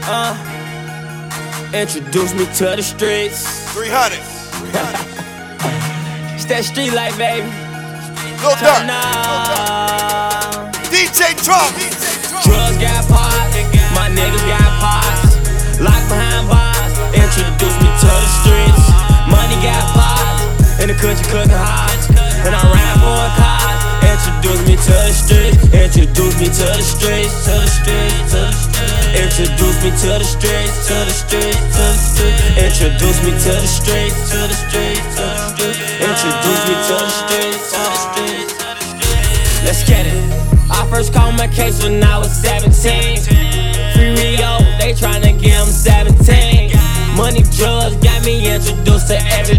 Introduce me to the streets. 300. It's that street life, baby. Lil Durk. DJ Drum. Drugs got pots, my niggas got pots. Locked behind bars. Introduce me to the streets. Money got pots, in the country cooking hot. And I ride for a car. Introduce me to the streets. Introduce me to the streets. To the streets. To the streets. Introduce me to the streets. To the streets. To the streets. Introduce me to the streets. To the streets. To the streets. Introduce me to the streets. To the streets. Let's get it. I first called my case when I was 17. Free Rio, they tryna give him 17. Money, drugs got me introduced to every